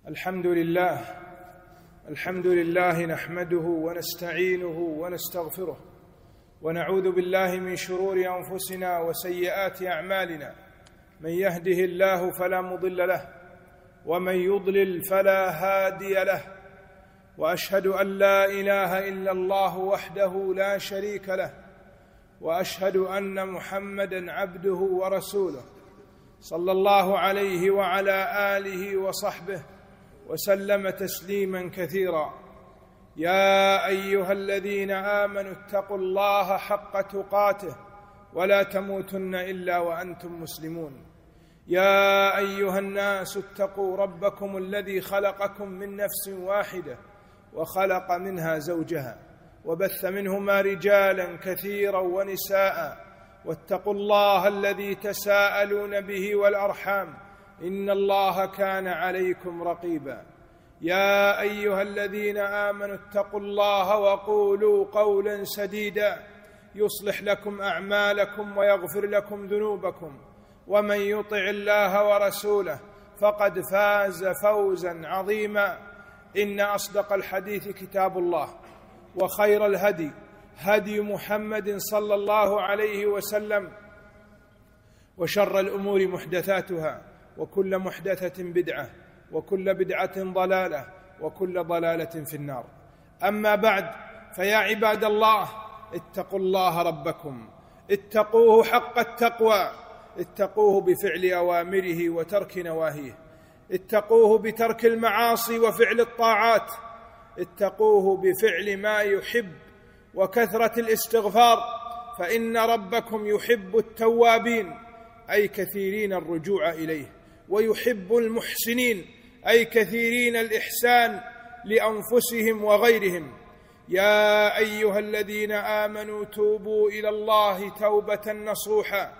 الحمد لله نحمده ونستعينه ونستغفره ونعوذ بالله من شرور أنفسنا وسيئات أعمالنا. من يهده الله فلا مضل له ومن يضلل فلا هادي له، وأشهد أن لا إله إلا الله وحده لا شريك له، وأشهد أن محمدًا عبده ورسوله صلى الله عليه وعلى آله وصحبه وسلم تسليما كثيرا. يا أيها الذين آمنوا اتقوا الله حق تقاته ولا تموتن إلا وأنتم مسلمون. يا أيها الناس اتقوا ربكم الذي خلقكم من نفس واحدة وخلق منها زوجها وبث منهما رجالا كثيرا ونساء، واتقوا الله الذي تساءلون به والأرحام إن الله كان عليكم رقيبا. يا أيها الذين آمنوا اتقوا الله وقولوا قولا سديدا يصلح لكم أعمالكم ويغفر لكم ذنوبكم، ومن يطع الله ورسوله فقد فاز فوزا عظيما. إن أصدق الحديث كتاب الله، وخير الهدي هدي محمد صلى الله عليه وسلم، وشر الأمور محدثاتها، وكل محدثة بدعة، وكل بدعة ضلالة، وكل ضلالة في النار. أما بعد، فيا عباد الله، اتقوا الله ربكم، اتقوه حق التقوى، اتقوه بفعل أوامره وترك نواهيه، اتقوه بترك المعاصي وفعل الطاعات، اتقوه بفعل ما يحب وكثرة الاستغفار، فإن ربكم يحب التوابين أي كثيرين الرجوع إليه، ويحب المحسنين أي كثيرين الإحسان لأنفسهم وغيرهم. يا أيها الذين آمنوا توبوا إلى الله توبة نصوحا.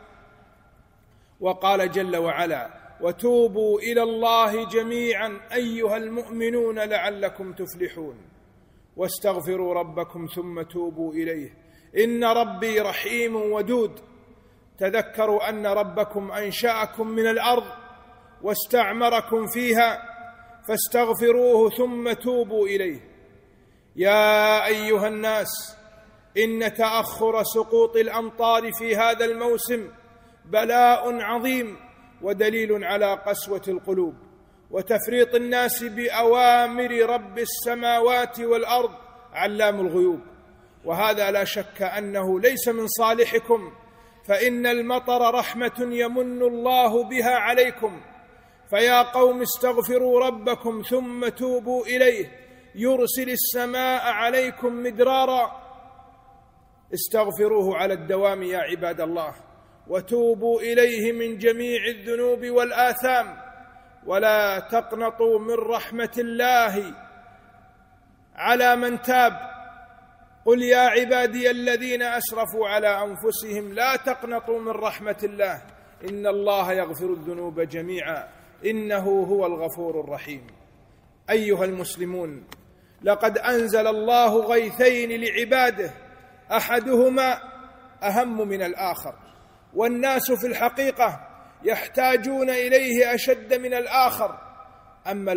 وقال جل وعلا: وتوبوا إلى الله جميعا أيها المؤمنون لعلكم تفلحون، واستغفروا ربكم ثم توبوا إليه إن ربي رحيم ودود. تذكروا أن ربكم أنشأكم من الأرض واستعمركم فيها، فاستغفروه ثم توبوا إليه. يا أيها الناس، إن تأخر سقوط الأمطار في هذا الموسم بلاء عظيم ودليل على قسوة القلوب وتفريط الناس بأوامر رب السماوات والأرض علام الغيوب، وهذا لا شك أنه ليس من صالحكم، فإن المطر رحمة يمن الله بها عليكم. فيا قوم استغفروا ربكم ثم توبوا إليه يرسل السماء عليكم مدرارا. استغفروه على الدوام يا عباد الله، وتوبوا إليه من جميع الذنوب والآثام، ولا تقنطوا من رحمة الله على من تاب. قل يا عبادي الذين أسرفوا على أنفسهم لا تقنطوا من رحمة الله إن الله يغفر الذنوب جميعا إنه هو الغفور الرحيم. أيها المسلمون، لقد أنزل الله غيثين لعباده، أحدهما أهم من الآخر، والناس في الحقيقة يحتاجون إليه أشد من الآخر. أما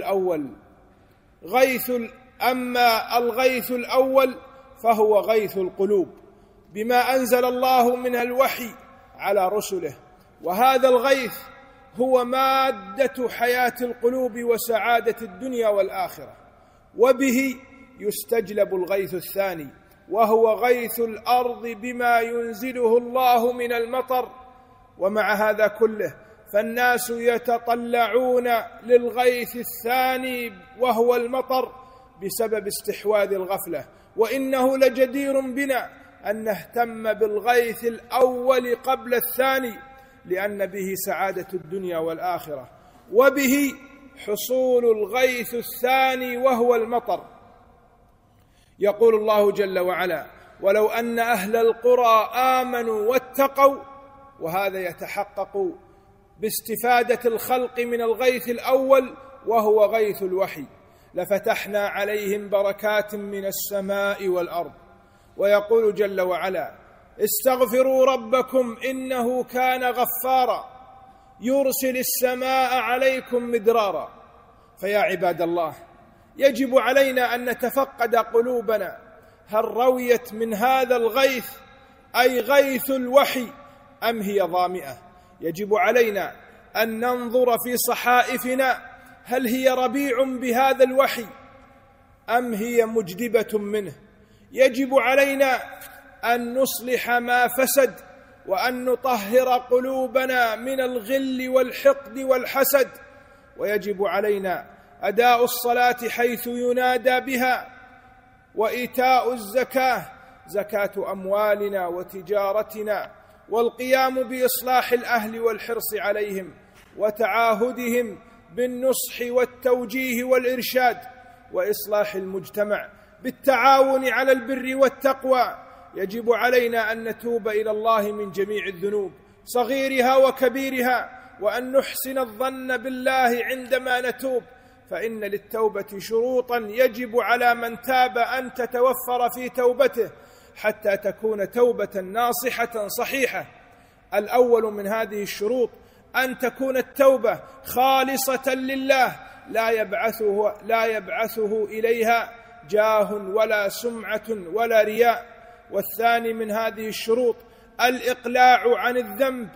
الغيث الأول فهو غيث القلوب، بما أنزل الله من الوحي على رسله، وهذا الغيث هو مادة حياة القلوب وسعادة الدنيا والآخرة. وبه يستجلب الغيث الثاني، وهو غيث الأرض بما ينزله الله من المطر. ومع هذا كله فالناس يتطلعون للغيث الثاني وهو المطر بسبب استحواذ الغفلة، وإنه لجدير بنا أن نهتم بالغيث الأول قبل الثاني، لأن به سعادة الدنيا والآخرة، وبه حصول الغيث الثاني وهو المطر. يقول الله جل وعلا: ولو أن أهل القرى آمنوا واتقوا، وهذا يتحقق باستفادة الخلق من الغيث الأول وهو غيث الوحي، لفتحنا عليهم بركات من السماء والأرض. ويقول جل وعلا: استغفروا ربكم إنه كان غفارا يرسل السماء عليكم مدرارا. فيا عباد الله، يجب علينا أن نتفقد قلوبنا هل رويت من هذا الغيث، أي غيث الوحي، أم هي ظامئة؟ يجب علينا أن ننظر في صحائفنا هل هي ربيع بهذا الوحي أم هي مجدبة منه. يجب علينا أن نصلح ما فسد، وأن نطهر قلوبنا من الغل والحقد والحسد. ويجب علينا أداء الصلاة حيث ينادى بها، وإيتاء الزكاة، زكاة أموالنا وتجارتنا، والقيام بإصلاح الأهل والحرص عليهم، وتعاهدهم بالنصح والتوجيه والإرشاد، وإصلاح المجتمع بالتعاون على البر والتقوى. يجب علينا أن نتوب إلى الله من جميع الذنوب صغيرها وكبيرها، وأن نحسن الظن بالله عندما نتوب، فإن للتوبة شروطا يجب على من تاب أن تتوفر في توبته حتى تكون توبة ناصحة صحيحة. الأول من هذه الشروط أن تكون التوبة خالصة لله، لا يبعثه إليها جاه ولا سمعة ولا رياء. والثاني من هذه الشروط الإقلاع عن الذنب،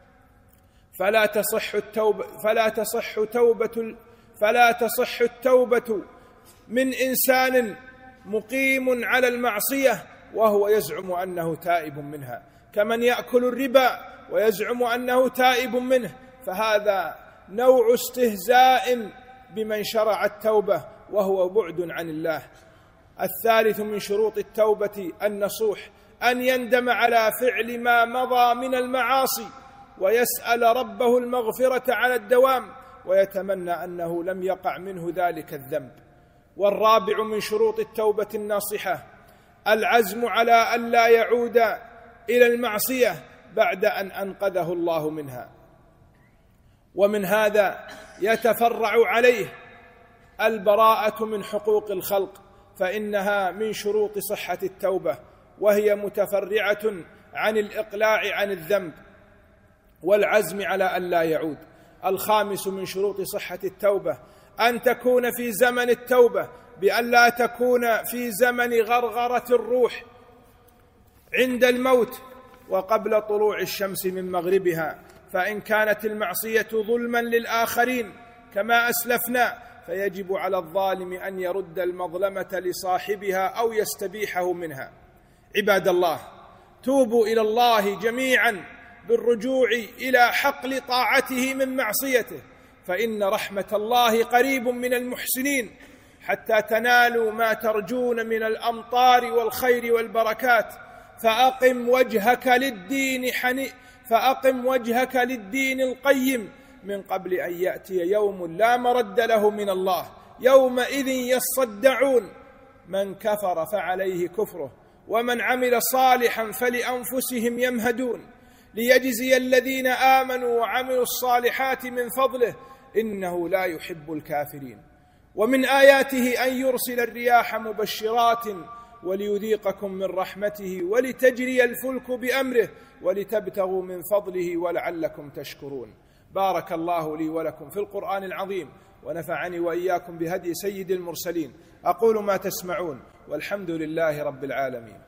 فلا تصح التوبة من إنسان مقيم على المعصية وهو يزعم أنه تائب منها، كمن يأكل الربا ويزعم أنه تائب منه، فهذا نوع استهزاء بمن شرع التوبة وهو بعد عن الله. الثالث من شروط التوبة النصوح، أن يندم على فعل ما مضى من المعاصي، ويسأل ربه المغفرة على الدوام، ويتمنى أنه لم يقع منه ذلك الذنب. والرابع من شروط التوبة الناصحة العزم على أن لا يعود إلى المعصية بعد أن أنقذه الله منها. ومن هذا يتفرع عليه البراءة من حقوق الخلق، فإنها من شروط صحة التوبة، وهي متفرعة عن الإقلاع عن الذنب والعزم على أن لا يعود. الخامس من شروط صحة التوبة أن تكون في زمن التوبة، بأن لا تكون في زمن غرغرة الروح عند الموت وقبل طلوع الشمس من مغربها، فإن كانت المعصية ظلما للآخرين كما أسلفنا فيجب على الظالم أن يرد المظلمة لصاحبها أو يستبيحه منها. عباد الله، توبوا إلى الله جميعا بالرجوع إلى حقل طاعته من معصيته، فإن رحمة الله قريب من المحسنين، حتى تنالوا ما ترجون من الأمطار والخير والبركات. فأقم وجهك للدين القيم من قبل أن يأتي يوم لا مرد له من الله، يومئذ يصدعون، من كفر فعليه كفره، ومن عمل صالحا فلأنفسهم يمهدون، ليجزي الذين آمنوا وعملوا الصالحات من فضله، إنه لا يحب الكافرين. ومن آياته أن يرسل الرياح مبشرات وليذيقكم من رحمته ولتجري الفلك بأمره ولتبتغوا من فضله ولعلكم تشكرون. بارك الله لي ولكم في القرآن العظيم، ونفعني وإياكم بهدي سيد المرسلين. أقول ما تسمعون، والحمد لله رب العالمين.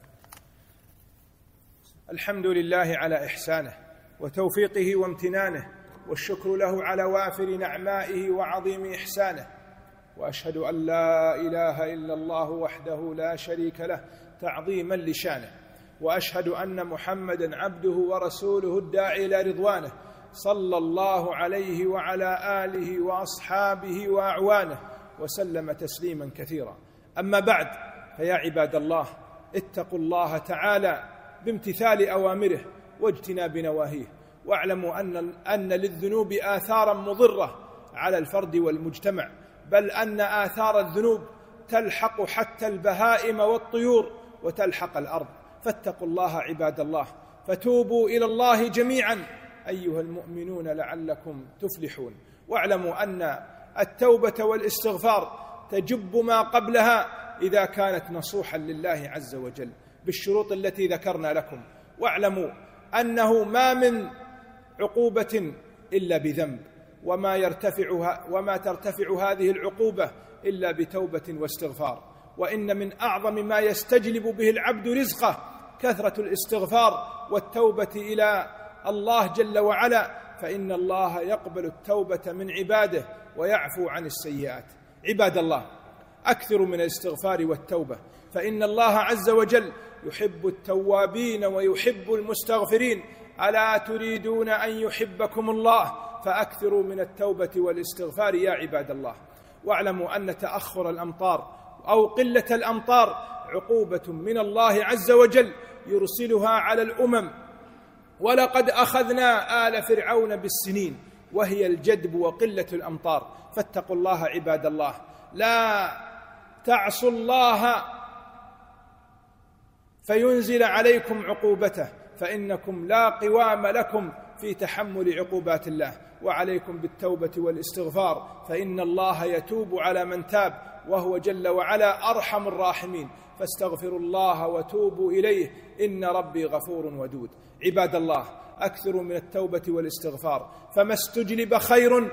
الحمد لله على إحسانه وتوفيقه وامتنانه، والشكر له على وافر نعمائه وعظيم إحسانه، وأشهد أن لا إله إلا الله وحده لا شريك له تعظيما لشانه، وأشهد أن محمدًا عبده ورسوله الداعي إلى رضوانه، صلى الله عليه وعلى آله وأصحابه وأعوانه وسلم تسليما كثيرا. أما بعد، فيا عباد الله، اتقوا الله تعالى بامتثال أوامره واجتناب نواهيه، واعلموا أن للذنوب آثارا مضرة على الفرد والمجتمع، بل أن آثار الذنوب تلحق حتى البهائم والطيور وتلحق الأرض. فاتقوا الله عباد الله، فتوبوا إلى الله جميعا أيها المؤمنون لعلكم تفلحون. واعلموا أن التوبة والاستغفار تجب ما قبلها إذا كانت نصوحا لله عز وجل بالشروط التي ذكرنا لكم. واعلموا أنه ما من عقوبة إلا بذنب، وما ترتفع هذه العقوبة إلا بتوبة واستغفار. وإن من أعظم ما يستجلب به العبد رزقه كثرة الاستغفار والتوبة إلى الله جل وعلا، فإن الله يقبل التوبة من عباده ويعفو عن السيئات. عباد الله، أكثروا من الاستغفار والتوبة، فإن الله عز وجل يحب التوابين ويحب المستغفرين. ألا تريدون أن يحبكم الله؟ فأكثروا من التوبة والاستغفار يا عباد الله. واعلموا أن تأخر الأمطار أو قلة الأمطار عقوبة من الله عز وجل يرسلها على الأمم. ولقد أخذنا آل فرعون بالسنين وهي الجدب وقلة الأمطار. فاتقوا الله عباد الله، لا تعصوا الله فينزل عليكم عقوبته، فإنكم لا قوام لكم في تحمل عقوبات الله. وعليكم بالتوبة والاستغفار، فإن الله يتوب على من تاب، وهو جل وعلا أرحم الراحمين. فاستغفروا الله وتوبوا إليه، إن ربي غفور ودود. عباد الله، أكثروا من التوبة والاستغفار، فما استجلب خير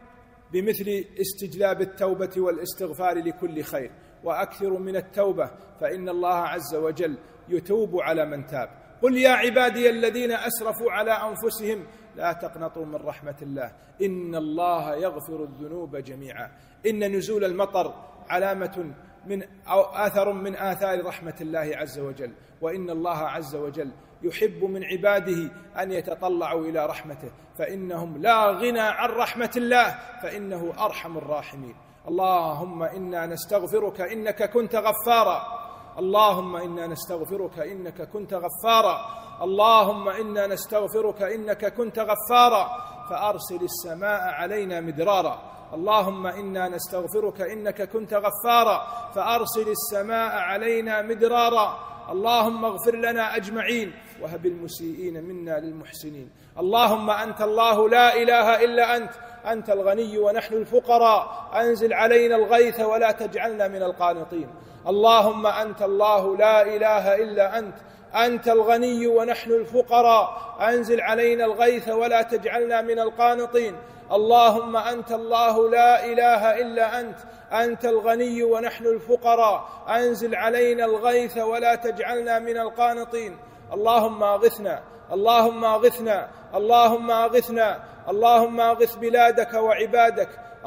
بمثل استجلاب التوبة والاستغفار لكل خير. وأكثروا من التوبة، فإن الله عز وجل يتوب على من تاب. قل يا عبادي الذين أسرفوا على أنفسهم لا تقنطوا من رحمة الله، إن الله يغفر الذنوب جميعا. إن نزول المطر علامة أو آثر من آثار رحمة الله عز وجل، وإن الله عز وجل يحب من عباده أن يتطلعوا إلى رحمته، فإنهم لا غنى عن رحمة الله، فإنه أرحم الراحمين. اللهم إنا نستغفرك إنك كنت غفارا، اللهم إنا نستغفرك إنك كنت غفارا، اللهم إنا نستغفرك إنك كنت غفارا فأرسل السماء علينا مدرارا. اللهم إنا نستغفرك إنك كنت غفارا فأرسل السماء علينا مدرارا. اللهم اغفر لنا أجمعين وهب المسيئين منا للمحسنين. اللهم أنت الله لا إله إلا أنت، أنت الغني ونحن الفقراء، أنزل علينا الغيث ولا تجعلنا من القانطين. اللهم أنت الله لا إله إلا أنت، أنت الغني ونحن الفقراء، أنزل علينا الغيث ولا تجعلنا من القانطين. اللهم أنت الله لا إله إلا أنت، أنت الغني ونحن الفقراء، أنزل علينا الغيث ولا تجعلنا من القانطين. اللهم أغثنا، اللهم أغثنا، اللهم أغثنا، اللهم أغث بلادك وعبادك.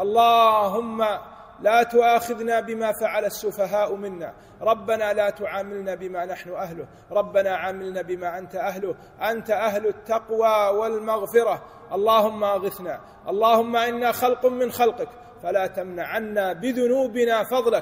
اللهم لا تؤاخذنا بما فعل السفهاء منا، ربنا لا تعاملنا بما نحن أهله، ربنا عاملنا بما أنت أهله، أنت أهل التقوى والمغفرة. اللهم أغثنا، اللهم إنا خلق من خلقك فلا تمنع عنا بذنوبنا فضلك.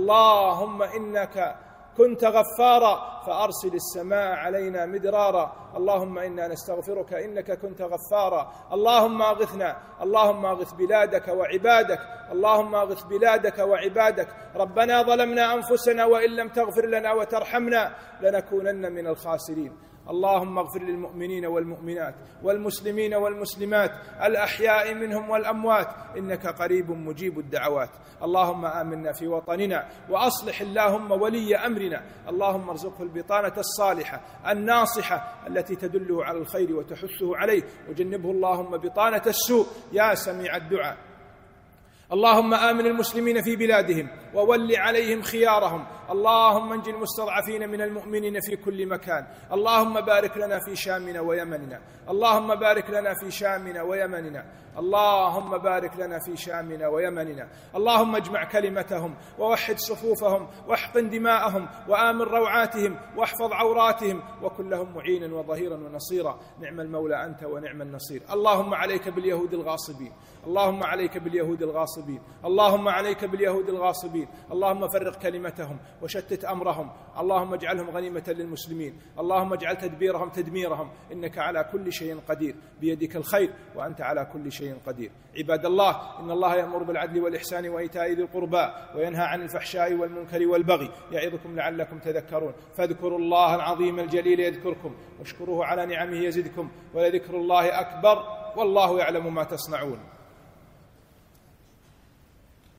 اللهم إنك كنت غفارا فأرسل السماء علينا مدرارا. اللهم إنا نستغفرك إنك كنت غفارا. اللهم أغثنا، اللهم أغث بلادك وعبادك، اللهم أغث بلادك وعبادك. ربنا ظلمنا أنفسنا وإن لم تغفر لنا وترحمنا لنكونن من الخاسرين. اللهم اغفر للمؤمنين والمؤمنات والمسلمين والمسلمات الأحياء منهم والأموات، إنك قريب مجيب الدعوات. اللهم آمنا في وطننا وأصلح اللهم ولي أمرنا. اللهم ارزقه البطانة الصالحة الناصحة التي تدله على الخير وتحثه عليه، وجنبه اللهم بطانة السوء يا سميع الدعاء. اللهم آمن المسلمين في بلادهم وول عليهم خيارهم. اللهم انجِ المستضعفين من المؤمنين في كل مكان. اللهم بارك لنا في شامنا ويمننا، اللهم بارك لنا في شامنا ويمننا، اللهم بارك لنا في شامنا ويمننا. اللهم اجمع كلمتهم ووحد صفوفهم واحقن دماءهم وآمن روعاتهم واحفظ عوراتهم، وكن لهم معينا وظهيرا ونصيرا. نعم المولى أنت ونعم النصير. اللهم عليك باليهود الغاصبين، اللهم عليك باليهود الغاصبين، اللهم عليك باليهود الغاصبين. اللهم فرق كلمتهم وشتت أمرهم، اللهم اجعلهم غنيمة للمسلمين، اللهم اجعل تدبيرهم تدميرهم، إنك على كل شيء قدير، بيدك الخير وأنت على كل شيء قدير. عباد الله، إن الله يأمر بالعدل والإحسان وإيتاء ذي القربى وينهى عن الفحشاء والمنكر والبغي يعظكم لعلكم تذكرون. فاذكروا الله العظيم الجليل يذكركم واشكروه على نعمه يزدكم، ولذكر الله أكبر والله يعلم ما تصنعون.